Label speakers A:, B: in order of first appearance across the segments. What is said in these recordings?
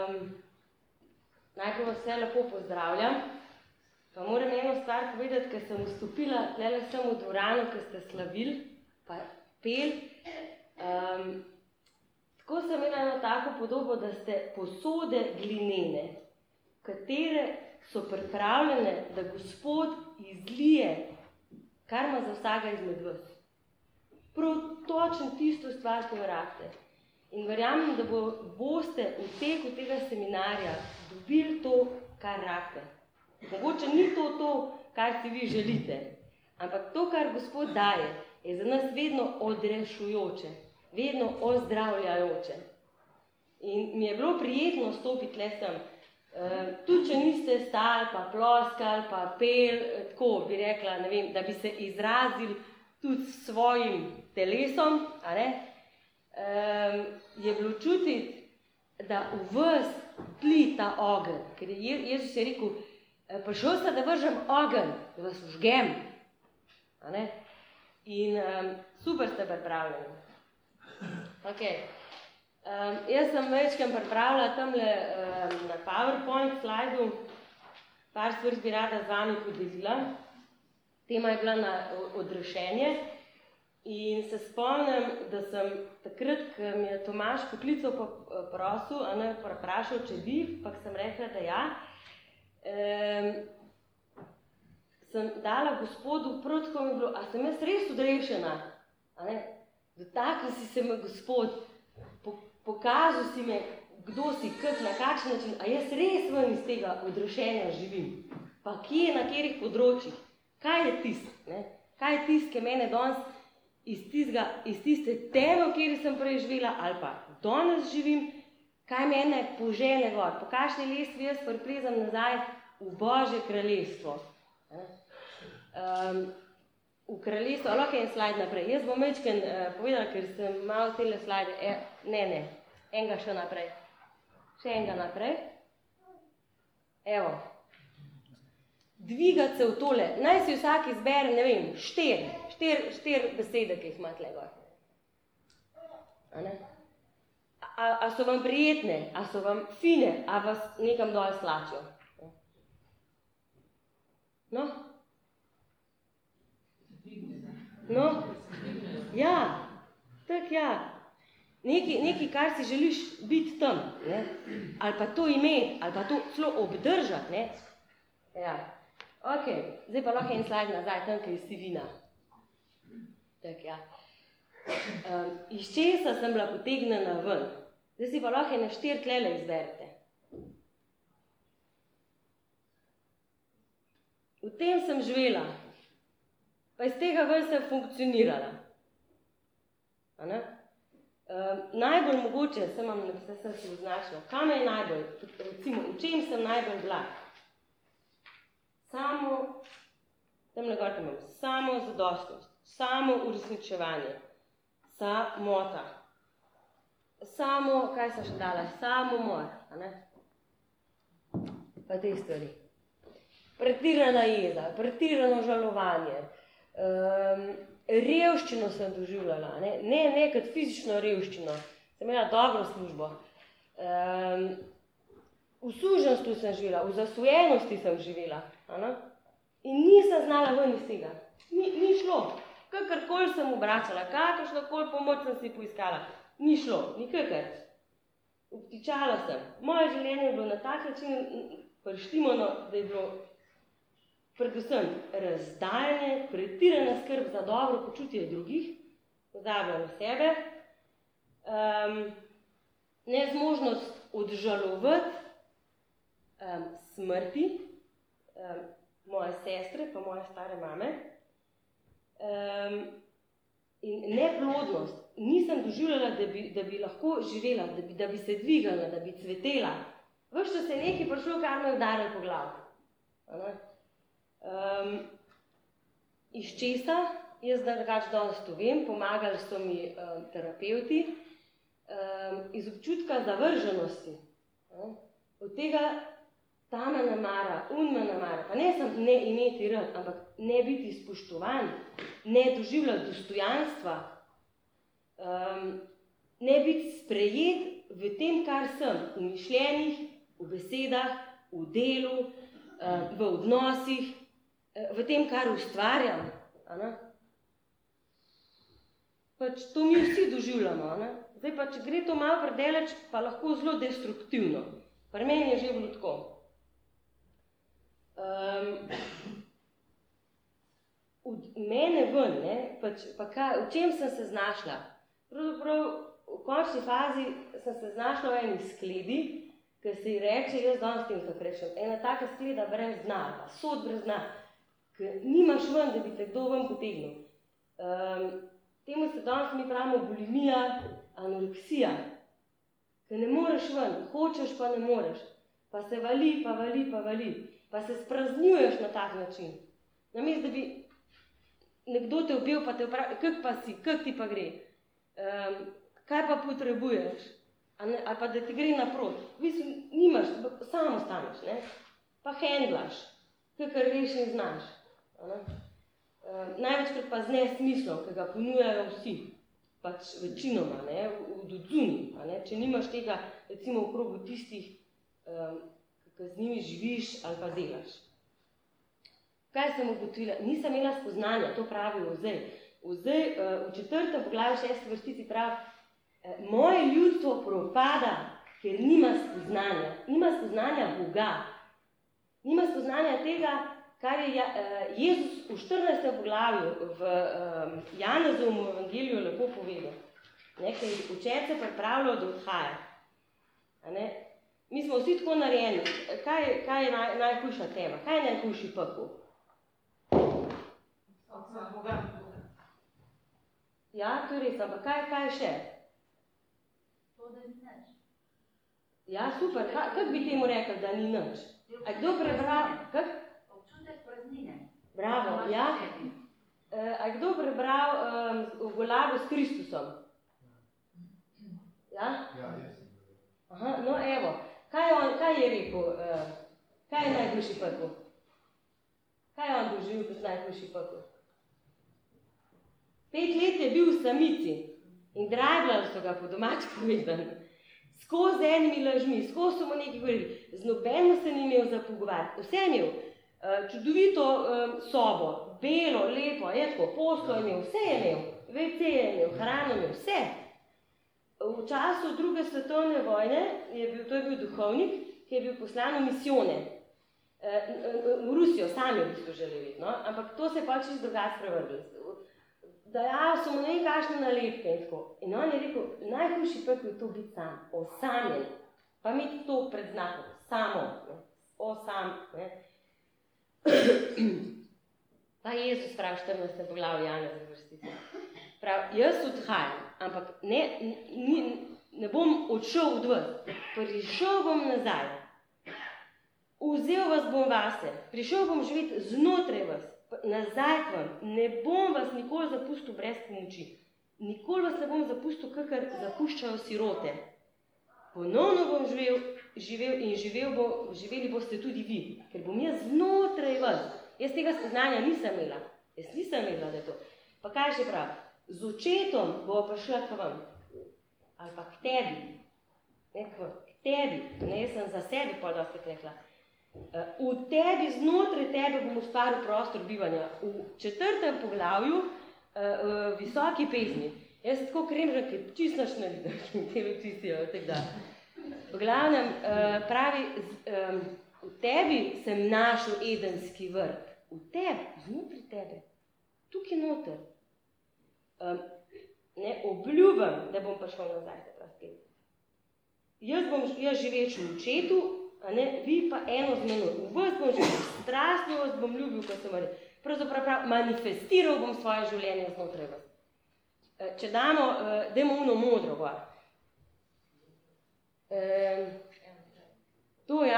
A: Najprej vas vse lepo pozdravljam. Pa moram eno stvar povedati, ker sem vstopila tlele sem v dvorano, ker ste slavili, pa pel. Tako sem imela eno tako podobo, da ste posode glinene, katere so pripravljene, da Gospod izlije, kar ima za vsega izmed vas. Prav točno tisto stvar, ki jo rabite. In verjamem, da boste v teku tega seminarja dobili to, kar rabite. Mogoče ni to, kar si vi želite, ampak to, kar Gospod daje, je za nas vedno odrešujoče, vedno ozdravljajoče. In mi je bilo prijetno stopiti le sem. Tudi, če niste stali, pa ploskali, pa pel, tako bi rekla, ne vem, da bi se izrazili tudi s svojim telesom, a ne? Je bilo čutiti, da v vas tli ta ogenj. Ker Jezus je rekel, prišel sem, da vržem ogenj, da vas vžgem. A ne? In super ste pripravljeni. Okay. Jaz sem večkrat pripravila tamle na PowerPoint slajdu, par stvari bi rada z vami podelila. Tema je bila na odrešenje in se spomnim, da sem takrat, ko mi je Tomaž poklical prosil, a ne vprašal, če bi, pa sem rekla, da ja, sem dala Gospodu, prav tako mi je bilo, a sem jaz res odrešena? A ne? Dotaknil si se me Gospod, pokazal si me, kdo si, na kakšen način, a jaz res ven iz tega odrešenja živim. Pa kje, na katerih področjih? Kaj je tist? Ne? Kaj je tist, ki mene danes iz tiste teme, v kateri sem prej živela, ali pa danes živim, kaj mene požene gor, po kakšni lestvi jaz priplezam nazaj v Božje kraljestvo. V kraljestvo, lahko en slajd naprej. Jaz bom večkrat povedala, ker sem malo tele slajde, ne, enega še naprej. Še enega naprej. Evo. Dvigati se v tole. Naj si vsak izbere, ne vem, štiri besede, ki jih ima tle gor. A ne? A so vam prijetne, a so vam fine, a vas nekam dol slačijo? No? No? Ja, tak ja. Nekaj, kar si želiš biti tam, ne? Ali pa to imeti, ali pa to celo obdržati, ne? Ja. Ok, zdaj pa lahko en slajd nazaj, tam, ki je sivina. Tak, ja. Iz česa sem bila potegnjena ven? Zdaj si pa lahko ene 4 tlele izberete. V tem sem živela, pa iz tega ven sem funkcionirala. A ne? Najbolj mogoče, sem si označila, kam je najbolj, recimo, v čem sem najbolj bila? Samo zadostnost, samo uresničevanje, samota, kaj sem še dala, samomor, a ne? Pa te stvari. Pretirana jeza, pretirano žalovanje, revščino sem doživljala, ne kot fizično revščino, sem imela dobro službo, v suženstvu sem živela, v zasvojenosti sem živela, in nisem znala ven iz tega, ni šlo, kakorkoli sem obračala, kakršnokoli pomoč sem si poiskala, ni šlo, nikakor, obtičala sem, moje življenje je bilo na tak način prištimano, da je bilo predvsem razdajanje, pretirana skrb za dobro počutje drugih, pozabljanje sebe, nezmožnost odžalovati smrti, moje sestre, pa moje stare mame, in neplodnost. Nisem doživljala, da bi lahko živela, da bi se dvigala, da bi cvetela. Ves čas je nekaj prišlo, kar me je udarilo po glavu. Iz česa, jaz drugače danes to vem, pomagali so mi terapevti, iz občutka zavrženosti. Od tega ta me namara, me namara, pa ne sem ne imeti rad, ampak ne biti spoštovan, ne doživljati dostojanstva, ne biti sprejet v tem, kar sem, v mišljenjih, v besedah, v delu, v odnosih, v tem, kar ustvarjam. Pač to mi vsi doživljamo. Zdaj pa, če gre to malo predaleč, pa lahko zelo destruktivno. Pri meni je že bilo tako. Od mene ven, v čem sem se znašla? Pravzaprav v končni fazi sem se znašla v eni skledi, ki se ji reče, jaz danes tem tako rečem, ena taka skleda brez dna, pa sod brez dna, ki nimaš ven, da bi te kdo ven potegnil. Temu se danes mi pravimo bulimija, anoreksija, ki ne moreš ven, hočeš pa ne moreš, pa se vali, pa se spraznjuješ na tak način. Namesto, da bi nekdo te objel, pa te vpravi, kak pa si, kak ti pa gre, kaj pa potrebuješ, ali pa da ti gre naprot. Mislim, nimaš, samo ostaneš, ne? Pa hendlaš, kakor veš in znaš. Največkrat pa z nesmislom, ki ga ponujajo vsi, pač večinoma, ne, v odzuni, če nimaš tega, recimo, v krogu tistih, ki z njimi živiš ali pa delaš. Kaj sem ugotovila? Nisem imela spoznanja, to pravi Ozej. Ozej v 4. poglavju 6. vrstici pravi, moje ljudstvo propada, ker nima spoznanja. Nima spoznanja Boga. Nima spoznanja tega, kar je Jezus v 14. poglavju v Janezovem evangeliju lepo povedal. Nekaj učence pripravljajo, da odhaja. Mi smo vsi tako narejeni. Kaj je najhujša tema? Kaj je najhujši pekel? Ja, to je res, ampak kaj še?
B: To, da ni nič.
A: Ja, super. Kako bi temu rekel, da ni nič? A kdo prebral? Kak?
B: Občutek praznine.
A: Bravo, ja. A kdo prebral v Golagu s Kristusom? Ja?
C: Ja, jaz sem.
A: Aha, no evo. Kaj je rekel? Kaj je najhujši pekel? Kaj je on doživel kot najhujši pekel? 5 let je bil v samici in dragljali so ga po domač povedano. Skozi enimi lažmi, skozi so mu nekaj govorili. Z nobenim se ni imel za pogovarjati. Vse je imel. Čudovito sobo, belo, lepo, je tako, poslo je imel, vse je imel. WC je imel, hrano je imel, vse. V času 2. svetovne vojne, to je bil duhovnik, ki je bil poslan v misijone. V Rusijo, sami v bistvu želeli, no? Ampak to se je pa čisto drugače prevrgli. Dajal so mu nekaj kakšne nalepke in tako. In on je rekel, najhujši pekel je to biti sam, osamljen. Pa imeti to pred znakom, samo, ne? Osam, ne? Pa Jezus pravi 14. poglavju Janezove vrstice. Pravi, jaz odhajam, ampak ne bom odšel od vas, prišel bom nazaj. Vzel vas bom vase, prišel bom živeti znotraj vas, nazaj k vam, ne bom vas nikoli zapustil brez pomoči. Nikoli vas ne bom zapustil, kakor zapuščajo sirote. Ponovno bom živel in živeli boste tudi vi, ker bom jaz znotraj vas. Jaz tega spoznanja nisem imela. Jaz nisem imela, da je to. Pa kaj še pravi? Z očetom bo prišla k vam. Ali pa k tebi. Ne k tebi. Ne, jaz sem za sebi pol dostakrat rekla. V tebi, znotraj tebe bom ustvaril prostor bivanja. V 4. poglavju visoki pesmi. Jaz se tako kremžem, ker čisto naš ne vidim, tebe čistijo, tako da. V glavnem pravi, v tebi sem našel edenski vrt. V tebi, znotraj tebe. Tukaj noter. Obljubim, da bom prišel nazaj. Jaz živeč v očetu, vi pa eno z menoj. V vas bom živel, strastno vas bom ljubil, kot sem rekel. Pravzaprav manifestiral bom svoje življenje znotraj vas. Če damo uno modro gor. To, ja.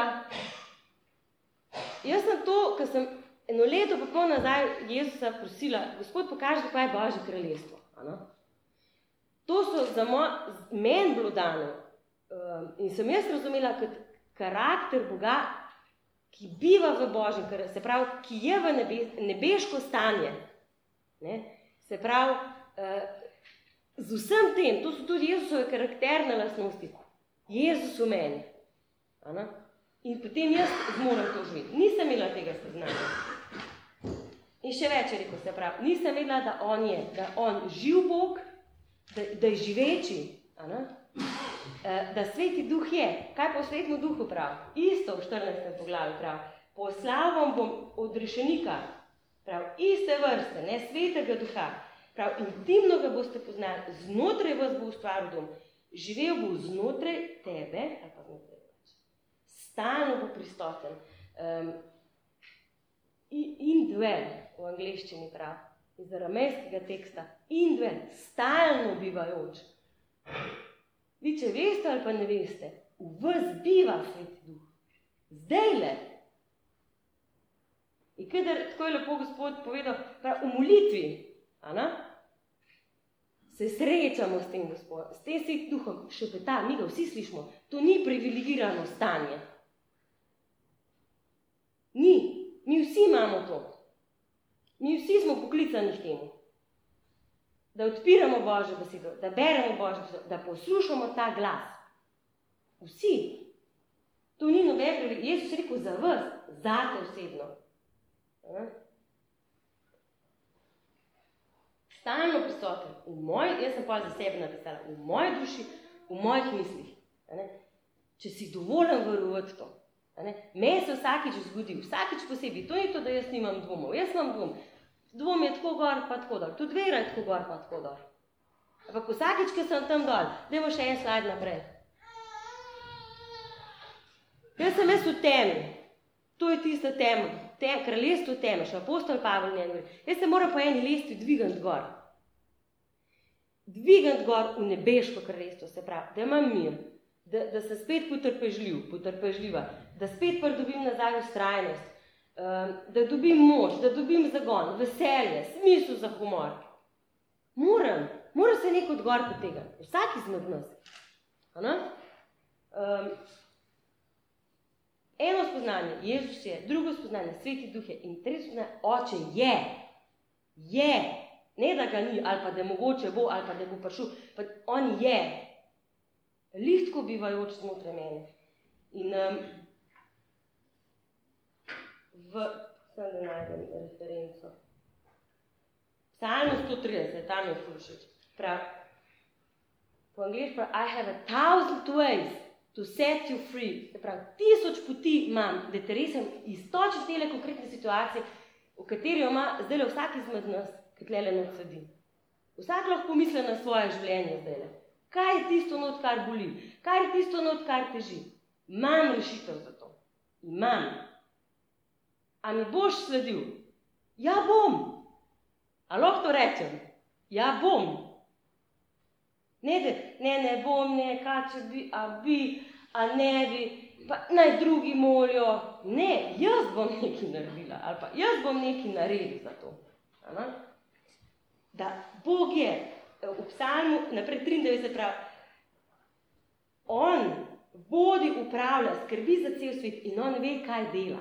A: Jaz sem to, ko sem eno leto pa pol nazaj Jezusa prosila, Gospod, pokaži, kaj je Božje kraljestvo. To so za meni bilo dano. In sem jaz razumela kot karakter Boga, ki biva v Božjem, se pravi, ki je v nebeško stanje. Ne? Se pravi, z vsem tem, to so tudi Jezusove karakterne lastnosti, Jezus v meni. In potem jaz zmorem to živeti. Nisem imela tega spoznanja. In še več je rekel, se pravi, nisem vedela, da on je, da on živ Bog, da je živeči, da Sveti Duh je. Kaj pa v Svetemu Duhu pravi? Isto v 14. poglavju pravi. Poslal vam bom odrešenika, pravi, iste vrste, ne, Svetega Duha. Pravi, intimno ga boste poznali, znotraj vas bo ustvaril dom, živel bo znotraj tebe, ali pa znotraj pač. Stalno bo pristoten. Indwell v angleščini pravi, iz aramejskega teksta, indwell, stalno bivajoč. Vi, če veste ali pa ne veste, v vas biva Sveti Duh. Zdajle. In kadar, tako je lepo Gospod povedal, pravi, v molitvi, se srečamo s tem Gospodom, s tem Svetim Duhom, šepeta, mi ga vsi slišimo, to ni privilegirano stanje. Ni. Mi vsi imamo to. Mi vsi smo poklicani k temu. Da odpiramo Božjo besedo, da beremo Božjo besedo, da poslušamo ta glas. Vsi. To ni noben privilegij. Jezus je rekel za vas, zate osebno. Stalno prisoten. Jaz sem pa za sebe napisala, v moji duši, v mojih mislih. Če si dovoljen verovati to. Meni se vsakič zgodi, vsakič posebej. To ni to, da jaz nimam dvomov. Jaz imam dvom. Dvom je tako gor, pa tako dol. Tudi vera je tako gor, pa tako dol. Ampak vsakič, ko sem tam dol, dajmo še en slajd naprej. Jaz sem v temi. To je tista tema. Kraljestvo teme, še apostol Pavel ne govori. Jaz se moram po eni lestvi dvigati gor. Dvigati gor v nebeško kraljestvo, se pravi, da imam mir. Da sem spet potrpežljiva, da spet pridobim nazaj vztrajnost, da dobim moč, da dobim zagon, veselje, smisel za humor. Moram se nekaj od gor potegati, vsak izmed nas. Eno spoznanje, Jezus je, drugo spoznanje, Sveti Duh je in tretje spoznanje, Oče je, ne da ga ni, ali pa da mogoče bo, ali pa da bo prišel, pa on je. Lihtko bivajoč znotraj mene. In sem da najdem referenco. Psalm 130, tam je ful všeč. Po angleško pravi, I have 1,000 ways to set you free. Se pravi, 1000 poti imam, da te resem iztočiti tele konkretne situacije, v kateri jo ima zdajle vsak izmed nas, ki tlele nadsedi. Vsak lahko misli na svoje življenje zdajle. Kaj je tisto not, kar boli? Kaj je tisto not, kar teži? Imam rešitev za to. Imam. A mi boš sledil? Ja, bom. A lahko to rečem? Ja, bom. Ne bom, ne, kaj če bi, a ne bi, pa naj drugi molijo. Ne, jaz bom nekaj naredila, ali pa jaz bom nekaj naredil za to. Da Bog je, v psalmu, naprej 93 pravi, on vodi, upravlja, skrbi za cel svet in on ve, kaj dela.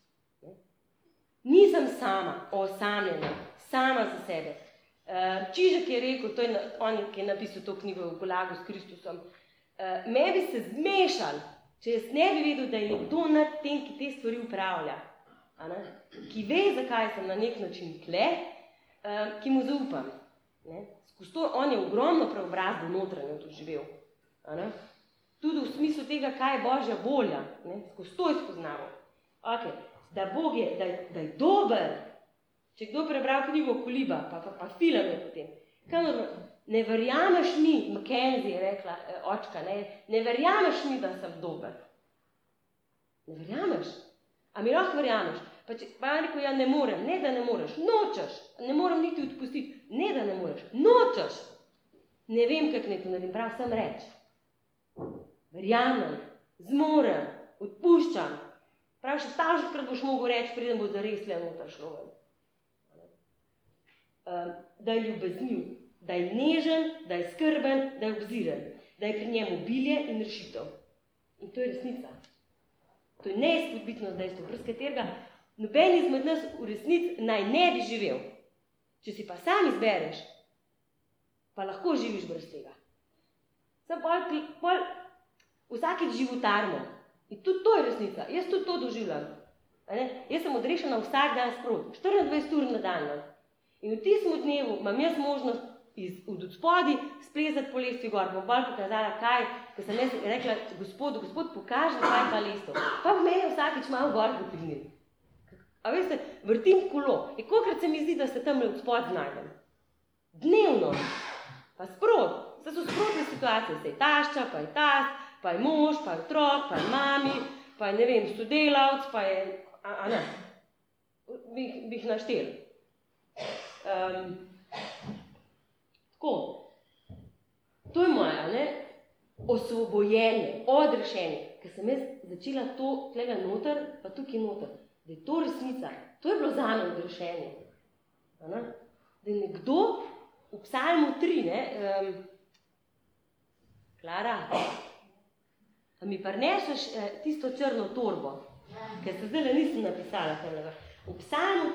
A: Nisem sama, osamljena, sama za sebe. Čižek je rekel, to je on, ki je napisal to knjigo v Golagu s Kristusom, me bi se zmešal, če jaz ne bi vedel, da je nekdo nad tem, ki te stvari upravlja, ki ve, zakaj sem na nek način tle, ki mu zaupam. On je ogromno preobrazbo notranje doživel. Tudi v smislu tega, kaj je Božja volja. Skozi to je spoznavo. Da Bog je, da je dober. Če kdo prebral knjigo Koliba, pa film je potem. Ne verjameš mi, Mackenzie je rekla, očka, ne verjameš mi, da sem dober. Ne verjameš? A mi lahko verjameš? Pa je rekel, ja ne morem, ne da ne moreš, nočeš, ne morem niti odpustiti, ne da ne moreš, nočeš. Ne vem, kako ne to naredim, prav sem reč. Verjamem, zmorem, odpuščam. Prav še stavškrat boš mogel reči, preden bo zares le noter šlo. Da je ljubezniv, da je nežen, da je skrben, da je obziren, da je pri njemu obilje in rešitev. In to je resnica. To je neizpodbitno dejstvo, brez katerega noben izmed nas v resnici naj ne bi živel. Če si pa sam izbereš, pa lahko živiš brez tega. Sam pol vsakič životarimo. In tudi to je resnica. Jaz tudi to doživljam. Jaz sem odrešena vsak dan sproti, 24 ur na dan. In v tistem dnevu imam jaz možnost od spodaj splezati po lestvi gor. Bom bolj pokazala, kaj, ker sem jaz rekla, gospod, pokaži, kaj je pa lestvo. Pa v mene vsakič malo gor potegnil. A veste, vrtim kolo. In kolikrat se mi zdi, da se tam od spod znajdem. Dnevno. Pa sprot. Vse so sprotne situacije. Se je tašča, pa je tast, pa je mož, pa je otrok, pa je mami, pa je, ne vem, sodelavc, pa je... Bi jih naštel. Tako. To je moja, ne? Osvobojenje, odrešenje. Ker sem jaz začela to tlega noter, pa tukaj noter. Da je to resnica. To je bilo zame odrešenje. Da je nekdo v Psalmu 3, ne? Klara, a mi prineseš tisto črno torbo, ker se zdaj nisem napisala tega. V Psalmu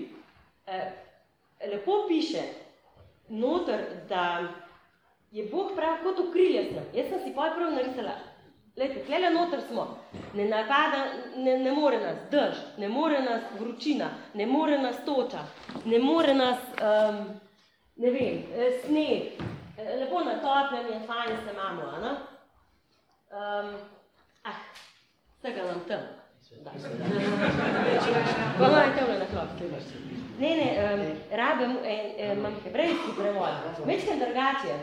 A: 3 lepo piše noter, da je Bog prav kot okrilje sem. Jaz sem si prav narisala. Glejte, tlele noter smo. Ne napada, ne more nas dež, ne more nas vročina, ne more nas toča, ne more nas, ne vem, sneg. Lepo natopljen je, fajn se imamo, a ne? Vsega nam tam. Pa moj temle na klop. Ne, rabim, imam hebrejski prevod. Mečkem drugače.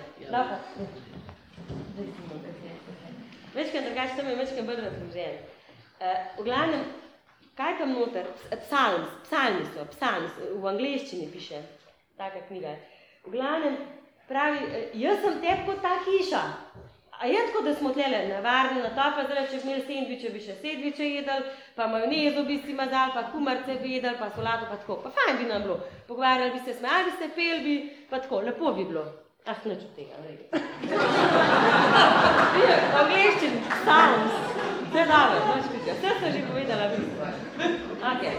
A: Mečkem drugače, tam je mečkem bolj razložen. V glavnem, kaj tam noter? Psalmi so, v angleščini piše, taka knjiga. V glavnem, pravi, jaz sem tebi kot ta hiša. A je tako, da smo tlele navarni, natopla, zdaj, če bi imeli sendviče, bi še sendviče jedel, pa majonezo bi si mazal, pa kumarce bi jedel, pa solato, pa tako. Pa fajn bi nam bilo. Pogovarjali bi se, smejali bi se, pel bi, pa tako. Lepo bi bilo. Nič od tega, ne. V angleščini, psalms. Vse dobro, noč kriča. Vse sem že povedala bistvo. Okay.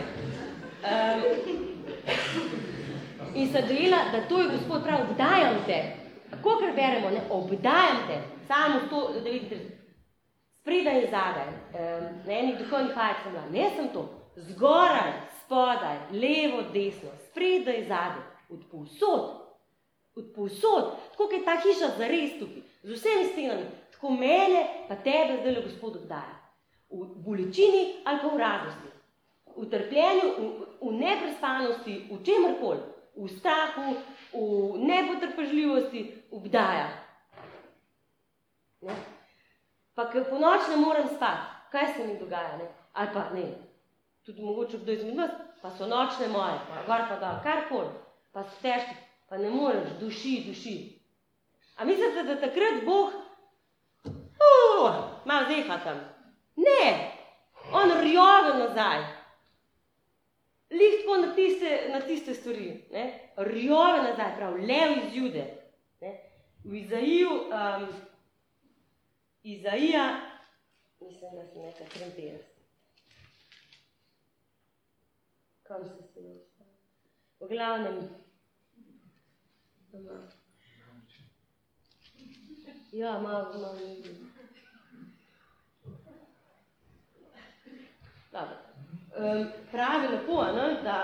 A: In sem dojela, da to je Gospod prav, obdajam te. Kakor beremo, ne, obdajam te. Samo 139. Spredaj in zadaj. Na enih duhovnih vajah sem bila. Ne sem to. Zgoraj, spodaj, levo, desno. Spredaj, zadaj. Od povsod. Tako, kaj je ta hiša zares tukaj. Z vsemi stenami. Tako mene pa tebe zdaj Gospod obdaja. V bolečini ali pa v radosti. V trpljenju, v neprespanosti, v čemerkoli. V strahu, v nepotrpežljivosti obdaja. Ne? Pa ker po noč ne morem spati, kaj se mi dogaja, ne? Ali pa ne, tudi mogoče kdo izmed vas, pa so nočne moje, pa gor pa dol, karkoli, pa so težki, pa ne moreš, duši. A mislite, da takrat Bog malo zeha tam? Ne, on rjove nazaj. Lih tako na tiste stvari, ne? Rjove nazaj, prav, lev iz Jude. Ne? V Izaija, mislim, da sem nekaj 53. Kam se je ostalo? V glavnem, ja, malo ne vidim. Dobro. Pravi lepo, ne, da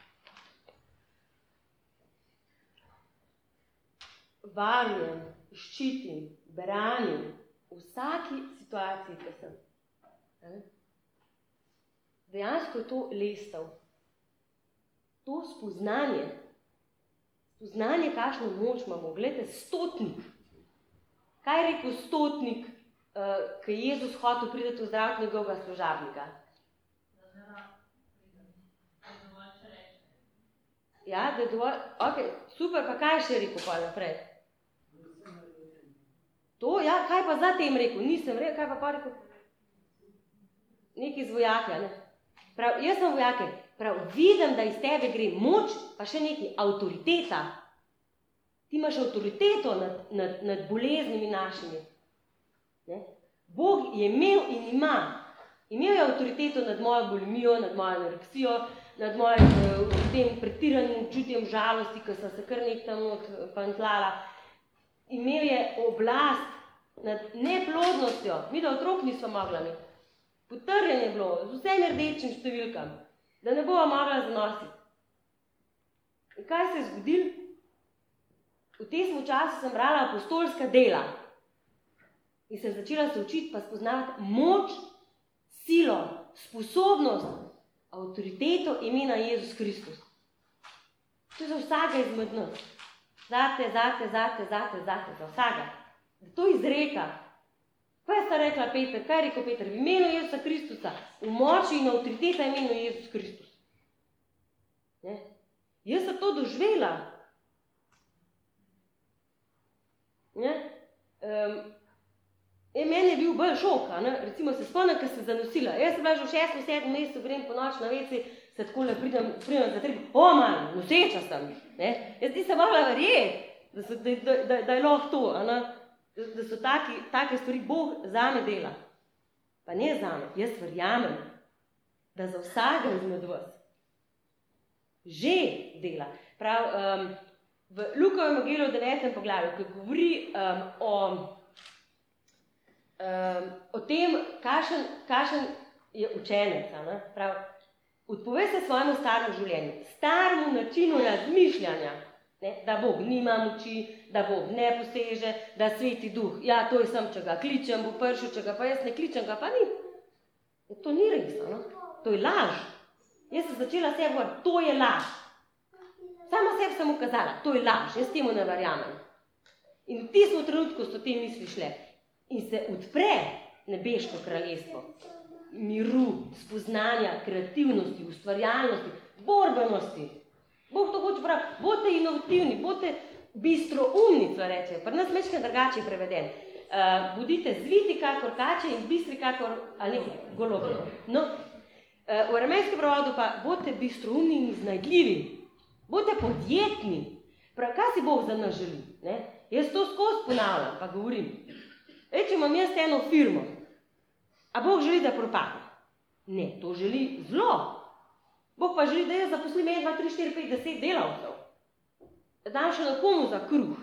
A: varujem, ščitim, branim v vsaki situaciji, ki sem. Dejansko je to lestev. To spoznanje, kakšno moč imamo. Glejte, stotnik. Kaj je rekel stotnik, ki je Jezus hotel priti v zdravstvo njegovega služabnika? Ja, da je dovolj... Ok, super, pa kaj še rekel pa naprej? To, ja, kaj pa za tem rekel? Nisem rekel, kaj pa rekel? Neki z vojaka, ne? Prav, jaz sem vojake. Prav, vidim, da iz tebe gre moč, pa še neki avtoriteta. Ti imaš avtoriteto nad boleznimi našimi. Ne? Bog je imel in ima. Imel je avtoriteto nad mojo bulimijo, nad mojo anoreksijo, nad mojim pretiranim čutjem žalosti, ko sem se kar nek tam odpantlala. Imel je oblast nad neplodnostjo, mi da otrok nismo mogli imeti. Potrjeno je bilo z vsemi rdečim številkam, da ne bova mogla zanositi. In kaj se je zgodilo? V tem času sem brala apostolska dela in sem začela se učiti pa spoznavati moč, silo, sposobnost, avtoriteto imena Jezus Kristus. To je za vsega izmed nas. Zate, za vsega. Da to izreka. Kaj sta rekla Peter? Kaj je rekel Peter? V imenu Jezusa Kristusa, v moči in avtoriteta imenu Jezus Kristus. Ne? Jaz sem to doživela. Ne? Meni je bil bolj šok, recimo se spomnim, ko sem zanosila. Jaz sem bila že v 6. 7. mesecu, grem po noč na veci, se takole pridem za trebi, noseča sem. Ne? Jaz nisem mogla verjeti, da je lahko to, da so take stvari Bog zame dela. Pa ne zame, jaz verjamem, da za vsega izmed vas že dela. Prav, v Lukovem evangeliu 9. poglavju, ko govori o tem, kakšen je učenec, prav, odpove se svojemu staremu življenju, staremu načinu razmišljanja, ne, da Bog nima moči, da Bog ne poseže, da sveti duh, ja, to je sem, če ga kličem, bo prišel, če ga pa jaz ne kličem, ga pa ni. To ni res, to je laž. Jaz sem začela sebi govoriti, to je laž. Sama sebi sem ukazala, to je laž, jaz temu ne verjamem. In v tistem trenutku so te misli šle. In se odpre nebeško kraljestvo, miru, spoznanja, kreativnosti, ustvarjalnosti, borbenosti. Bog to hoče pravi, bodite inovativni, bodite bistroumni, co reče, pri nas mečke drugače preveden. Bodite zviti kakor kače in bistri kakor golobi. No, v aramejskem prevodu pa bodite bistroumni in iznajdljivi, bodite podjetni. Prav, kaj si Bog za nas želi? Ne? Jaz to skozi ponavljam, pa govorim. Če imam jaz eno firmo, a Bog želi, da propadne? Ne, to želi zlo. Bog pa želi, da jaz zaposlim 1, 2, 3, 4, 5, 10 delavcev. Da dam še na komu za kruh.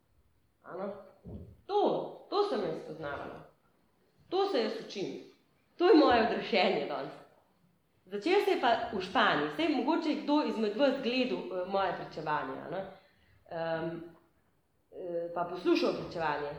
A: To sem jaz spoznavala. To se jaz učim. To je moje odrešenje danes. Začel se je pa v Španiji. Sej mogoče je kdo izmed vas gledal moje pričevanje. Pa poslušal pričevanje.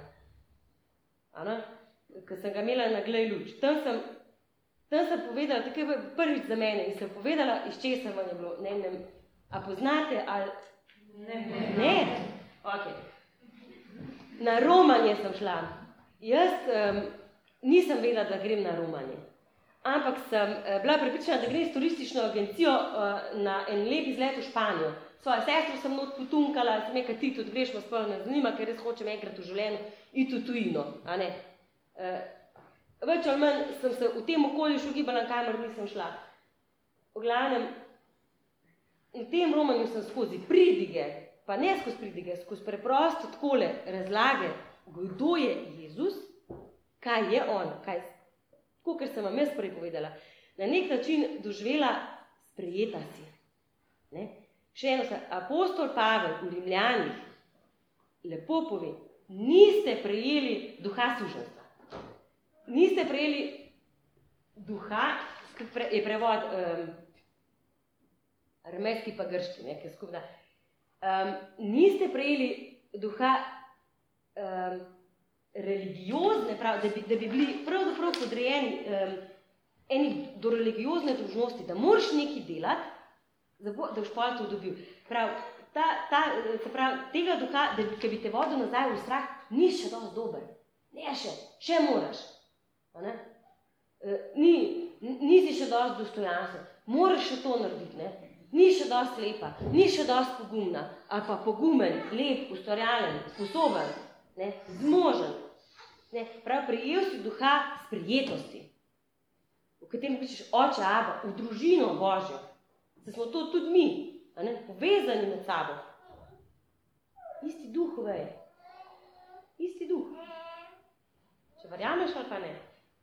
A: Ko sem ga imela na Glej luč. Tam sem povedala, tako je prvič za mene, in sem povedala, iz česa vam je bilo. Ne, a poznate ali... Ne? Ok. Na romanje sem šla. Jaz nisem vedela, da grem na romanje. Ampak sem bila prepričana, da grem s turistično agencijo na en lep izlet v Španijo. Svojo sestro sem not potunkala, sem nekaj ti tudi greš, me sploh ne zanima, ker res hočem enkrat v življenju iti v tujino. Več ali manj sem se v tem okolju še ugibala, kamor nisem šla. V glavnem, v tem romanju sem skozi pridige, pa ne skozi pridige, skozi preprosto takole razlage, kdo je Jezus, kaj je on, tako, ker sem vam jaz prej povedala, na nek način doživela sprejeta si. Ne? Še eno se, apostol Pavel v Rimljanih lepo pove, niste prejeli duha suženstva. Niste prejeli duha, je prevod aramejski pa grški, nekaj skupna. Niste prejeli duha religiozne, da bi bili pravzaprav podrejeni do religiozne dolžnosti, da moraš nekaj delati, da boš pa to dobil. Tega duha, ki bi te vodil nazaj v strah, ni še dosti dober. Ne še moraš. Nisi še dosti dostojanstven. Moraš še to narediti. Ne? Ni še dosti lepa, ni še dosti pogumna, ali pa pogumen, lep, ustvarjalen, sposoben, ne? Zmožen. Ne? Prejel si duha sprijetosti, v katerem pišeš oče, aba, v družino Božjo. Se smo to tudi mi, povezani med sabo. Isti duh veje. Isti duh. Če verjameš ali pa ne.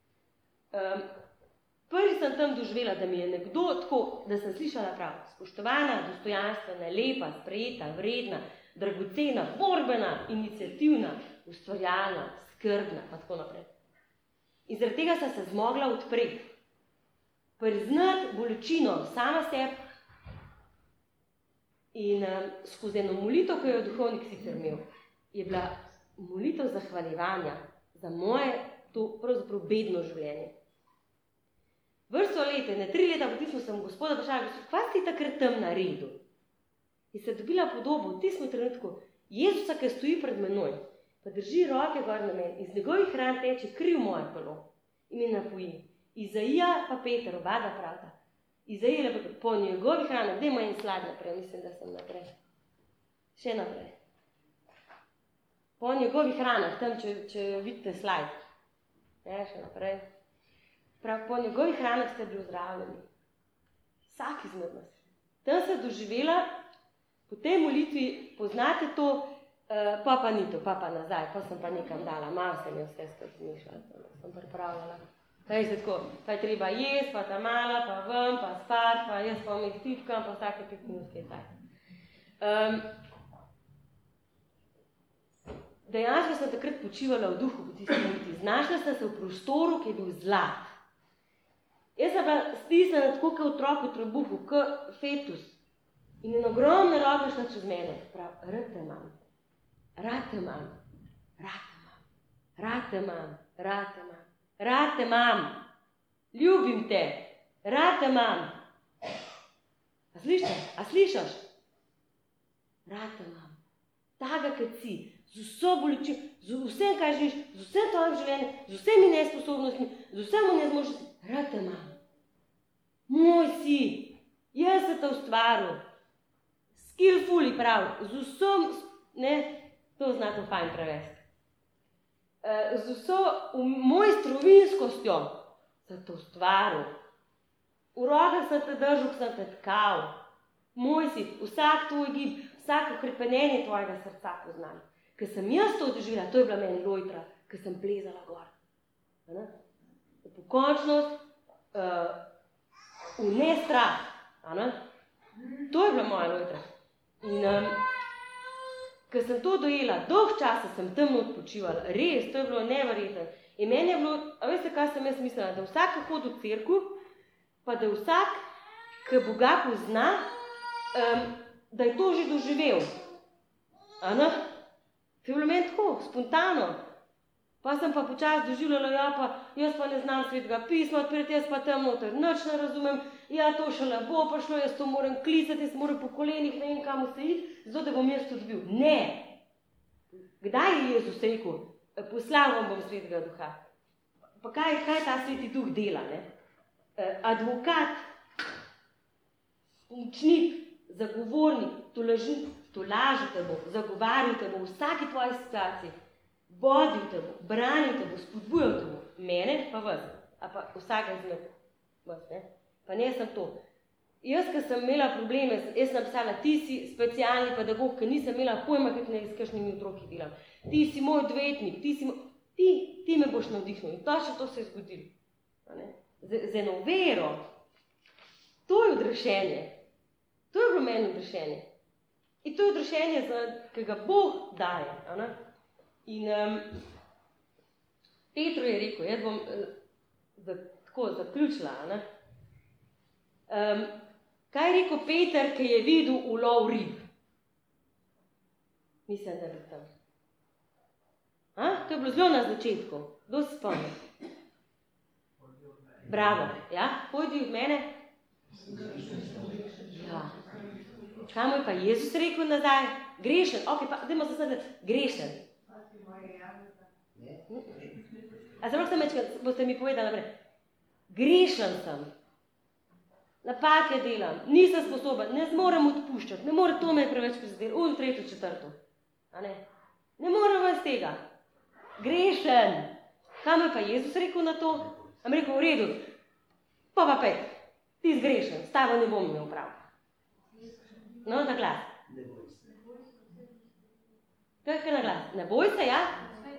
A: Prvi sem tam doživela, da mi je nekdo tako, da sem slišala prav, spoštovana, dostojanstvena, lepa, sprejeta, vredna, dragocena, borbena, iniciativna, ustvarjalna, skrbna, pa tako naprej. In zaradi tega sem se zmogla odpreti. Priznati bolečino sama sebi in skozi eno molitev, ki jo je duhovnik sicer imel, je bila molitev zahvaljevanja za moje to pravzaprav bedno življenje. Vrsto let, 3 leta potem sem gospoda vprašala, kaj si takrat tam naredil? In se dobila podobo v tistem trenutku Jezusa, ki stoji pred menoj, pa drži roke gor na meni, iz njegovih ran teče kri v moje telo in me napoji. Izaija pa Peter, oba da pravta. Izaija pa po njegovih ranah, dajmo en slajd naprej, mislim, da sem naprej. Še naprej. Po njegovih ranah, tam, če vidite slajd. Še naprej. Prav, po njegovih ranah ste bili ozdravljeni. Vsak izmed nas. Tam se doživela, po tej molitvi poznate to, pa ni to, pa nazaj, pa sem pa nekam dala, malo sem jo vse zmišljala, sem pripravljala. Pa je se tako, pa je treba jesti, pa ta mala, pa ven, pa spat, pa jaz pa vmes tipkam, pa vsake 5 minut kaj tak. Dejansko sem takrat počivala v duhu, po tisti molitvi. Znašla sem se v prostoru, ki je bil zlat. Jaz sem bila stisnjena tako, kot otrok v trebuhu, kot fetus. In en ogromna roka šla čez mene. Prav, rad te imam, rad te imam, rad te imam, rad te imam, rad te imam, rad te imam, ljubim te, rad te imam. A slišaš? Rad te imam, taga, kot si, z vso bolečino, z vsem, kaj živiš, z vsem tvojim življenjem, z vsemi nesposobnostmi, z vsem nezmožnostmi, rad te imam. Moj si, jaz se te ustvaril, skillfully prav, z vsem, ne, to znate fajn prevesti, z vso mojstrovinskostjo se te ustvaril, v rokah sem te držal, sem te tkal, moj si, vsak tvoj gib, vsako hrepenenje tvojega srca poznam. Ker sem jaz to doživela, to je bila meni lojtra, ker sem plezala gor. V pokončnost, v nestrah. To je bila moja lojtra. In ker sem to dojela, dolg časa sem temno odpočivala, res, to je bilo neverjetno. In meni je bilo, a veste, kaj sem jaz mislila, da vsak hodi v cerkev, pa da vsak, ki Boga pozna, da je to že doživel. To je bilo meni tako, spontano. Pa sem pa počasi doživljala, ja, pa jaz pa ne znam svetega pisma odpreti, jaz pa tam noter nič ne razumem, ja, to še ne bo prišlo, jaz to moram klicati, jaz moram po kolenih, ne vem kam se iti, zato da bom jaz to dobil. Ne! Kdaj je Jezus rekel, poslal vam bom svetega duha? Pa kaj ta sveti duh dela, ne? Advokat, učnik, zagovornik, tolažil te bo, zagovarjal te bo v vsaki tvoji situaciji, vodil te bo, branil te bo, spodbujal te bo, mene pa vas, a pa vsaka izmed vas, ne? Pa ne sem to. Jaz, ko sem imela probleme, jaz sem napisala, ti si specialni pedagog, ker nisem imela pojma, s kakšnimi otroki delam. Ti si moj odvetnik, ti me boš navdihnil. In točno to se je zgodilo. Z eno vero. To je odrešenje. To je bilo meni odrešenje. In to je odrešenje, ki ga Bog daje. In Petru je rekel, jaz bom tako zaključila. Kaj je rekel Peter, ki je videl ulov rib? Mislim, da je bil tam. To je bilo zelo na začetku. Kdo se spomni? Bravo. Ja? Pojdi od mene. Ja. Kaj mu je pa Jezus rekel nazaj? Grešen. Ok, pa dajmo se sedeti. Grešen. A zelo sem večkrat, boste mi povedali naprej. Grešen sem. Napake delam. Nisem sposoben. Ne zmorem odpuščati. Ne more to me preveč prizadeti. 3. 4. Ne morem vas tega. Grešen. Kaj mu je pa Jezus rekel na to? Am rekel, v redu. Pa pet. Ti zgrešen. S tabo ne bom imel prav. No, na glas.
C: Ne boj se.
A: Kaj na glas? Ne boj se, ja?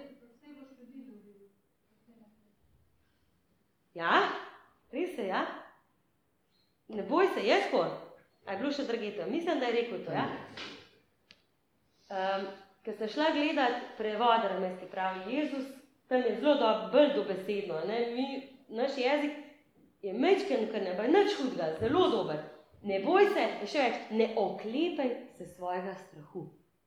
A: Ja? Res se, ja? Ne boj se, jaz ko? A je bilo še drageto? Mislim, da je rekel to, ja? ko sem šla gledati prevod ramejski pravi Jezus, tam je zelo bolj dobesedno. Naš jezik je mečken, ker ne bo nič hudega, zelo dober. Ne boj se, in še več, ne oklepaj se svojega strahu.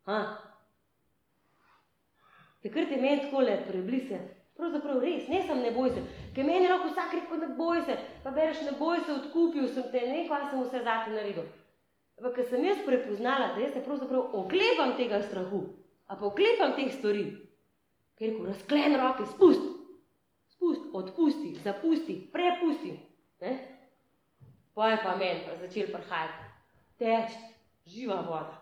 A: Takrat je meni takole preblise, pravzaprav res, ne sem ne boj se, ker meni lahko vsak rekel, ne boj se, pa bereš, ne boj se, odkupil sem te, ne, kaj sem vse zate naredil. Ampak, ker sem jaz prepoznala, da jaz se pravzaprav oklepam tega strahu, a pa oklepam teh stvari, ker rekel, razklen roke, spust, odpusti, zapusti, prepusti, ne? Poje pa meni, pa začel prihajati, teč, živa voda,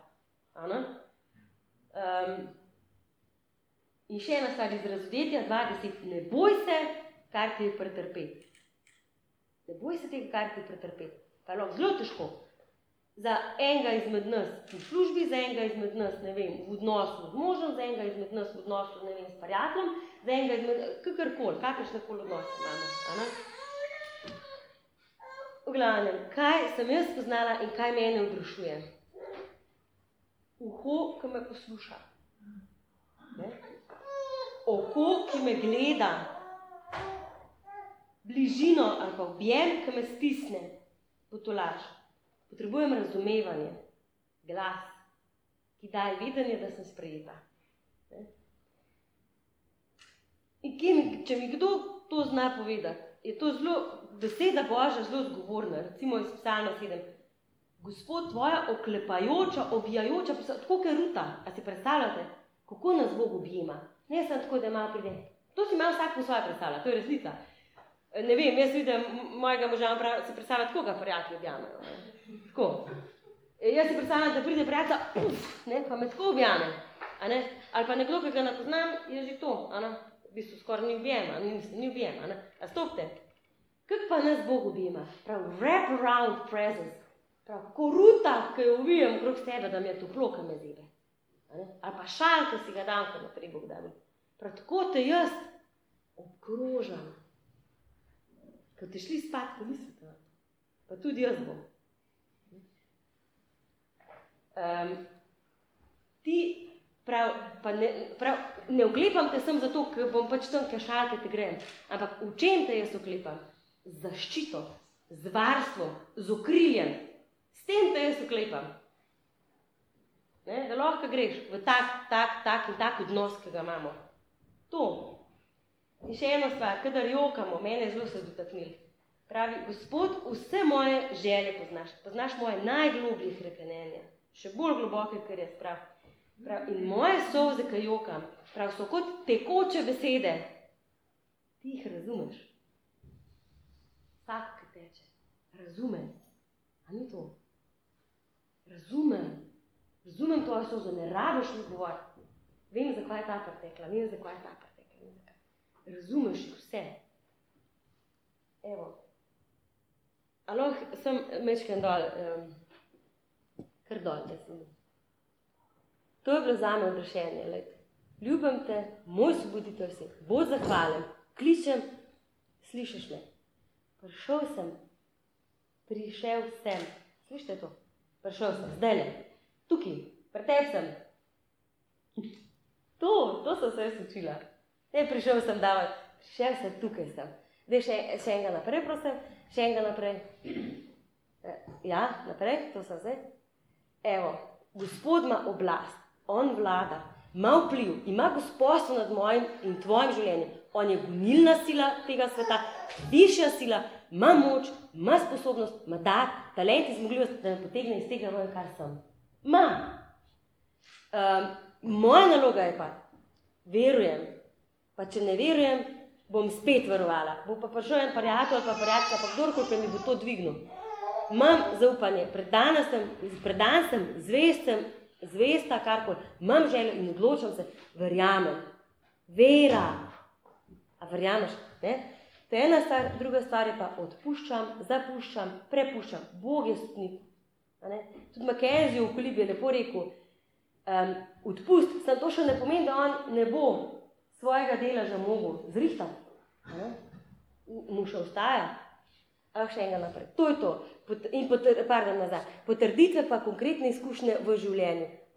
A: in še ena stvar iz Razodetja 2:10, ne boj se, kar ti je pretrpeti. Ne boj se tega, kar ti je pretrpeti. Pa lahko zelo težko. Za enega izmed nas v službi, za enega izmed nas, ne vem, v odnosu z možem, za enega izmed nas v odnosu, ne vem, s prijateljem, za enega izmed, kakršnekoli odnos imamo. V glavnem, kaj sem jaz spoznala in kaj mene odrešuje? Uho, ki me posluša. Ne? Oko, ki me gleda, bližino ali pa objem, ki me stisne, potolaž. Potrebujem razumevanje, glas, ki daje vedenje, da sem sprejeta. In če mi kdo to zna povedati, je to zelo, beseda Božja zelo zgovorna, recimo iz Psalma 7. Gospod, tvoja oklepajoča, obijajoča, tako kot ruta, a si predstavljate, kako nas Bog objema? Ne sem tako, da malo pride. To si malo vsak po svoje predstavlja, to je resnica. Ne vem, jaz vidim mojega moža, si predstavlja tako, ga prijatelji objamajo. Tako. Jaz si predstavljam, da pride prijatelj, pa me tako objame. Ali pa nekdo, ki ga ne poznam, je že to. V bistvu skoraj ni objema, ni objema. A stopte. Kako pa nas Bog objema? Prav, wrap around presence. Prav, kako ruta, ki jo uvijem okrog sebe, da mi je toplo, ki me zebe. Ali pa šal, ki si ga dam, ko naprej Bog da mi. Prav tako te jaz obkrožam. Ko te šli spat, ko mislite, pa tudi jaz bom. Ti ne oklepam te sem zato, ker bom pač tam šal, ki te grem. Ampak v čem te jaz oklepam? Z zaščito, z varstvom, z okriljem. S tem te jaz oklepam. Ne, da lahko greš v tak odnos, ki ga imamo. To. In še eno stvar, kadar jokamo, mene zelo se dotaknili. Pravi, Gospod, vse moje želje poznaš. Poznaš moje najgloblje hrepenenja. Še bolj globoke, kar jaz prav. In moje solze, ki jokam, prav so kot tekoče besede. Ti jih razumeš. Vsak, ki teče. Razumem. A ni to? Razumem tvoje solze, ne rabiš mi govoriti. Vem, zakaj je ta pretekla, Razumeš jih vse. Evo. A lahko sem mečken dol, kar dol, da sem. To je bilo zame odrešenje. Ljubim te, moj osvoboditelj si, Bog zahvalen, kličem, slišiš me. Prišel sem. Slišite to? Prišel sem, zdajle. Tukaj, pri tebi sem. To sem se jaz učila. Ne, prišel sem davati, prišel sem, tukaj sem. Zdaj še enega naprej, prosim, še enega naprej. Ja, naprej, to sem zdaj. Evo, Gospod ima oblast, on vlada, ima vpliv, ima gospodstvo nad mojim in tvojim življenjem. On je gonilna sila tega sveta, višja sila, ima moč, ima sposobnost, ima dar, talent in zmogljivost, da me potegne iz tega ven, kar sem. Moja naloga je pa, verujem, pa če ne verujem, bom spet verovala. Bo pa prišel en prijatelj ali pa prijateljka, pa kdorkoli, ki mi bo to dvignil. Imam zaupanje, predan sem, zvesta, karkoli. Imam željo in odločam se, verjamem. Vera. A verjameš? Ne? To je ena stvar, druga stvar je pa odpuščam, zapuščam, prepuščam. Bog je stopnik. Tudi Mackenzie v Kolibi je lepo rekel, odpust, sem to še ne pomeni, da on ne bo svojega dela že mogel zrihtati. Mu še ostaja. Še enega naprej. To je to. In potrditve pa konkretne izkušnje v življenju.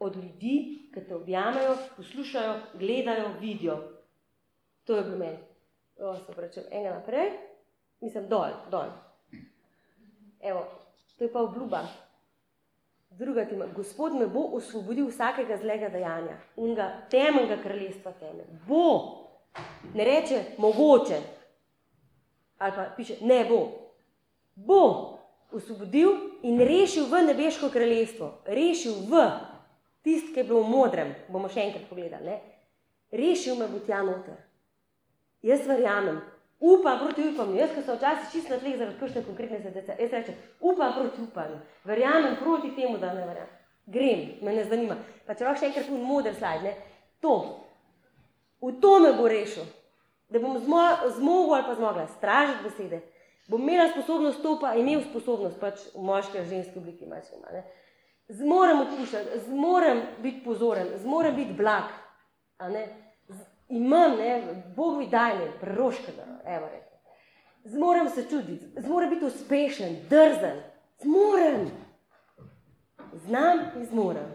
A: od ljudi, ki te objamajo, poslušajo, gledajo, vidijo. To je bil meni. Se pračem, enega naprej, mislim, dol. Evo, to je pa obljuba. Druga tema, Gospod me bo osvobodil vsakega zlega dejanja, unga temeljnega kraljestva teme. Bo, ne reče mogoče, ali pa piše ne bo. Bo osvobodil in rešil v nebeško kraljestvo. Rešil v, tist, ki je bil v modrem, bomo še enkrat pogledali, ne? Rešil me bo tja noter. Jaz verjamem, upam proti upanju. Jaz, ko sem včasih čist na tleh zaradi kakšne konkretne srce, jaz rečem, upam proti upanju. Verjamem proti temu, da ne verjamem. Grem, me ne zanima. Pa če lahko še enkrat moder slajd, ne? To. V to me bo rešil. Da bom zmogel ali pa zmogla stražiti besede. Bom imela sposobnost to pa imel sposobnost pač v moški ali ženski obliki. Ne? Zmorem odpuščati, zmorem biti pozoren, zmorem biti blag. A ne? Imam, ne, Bog mi daj me, preroškega, evo rekel. Zmorem se čuditi, zmorem biti uspešen, drzen, zmorem. Znam in zmorem.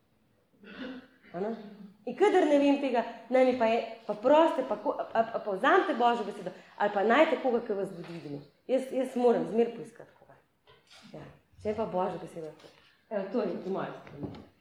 A: In kadar ne vem tega, naj mi pa je, pa proste, pa vzamte Božjo besedo, ali pa najte koga, ki vas bo dvignil. Jaz moram zmer poiskati koga. Ja, če pa Božjo besedo. Evo, to je moja strani.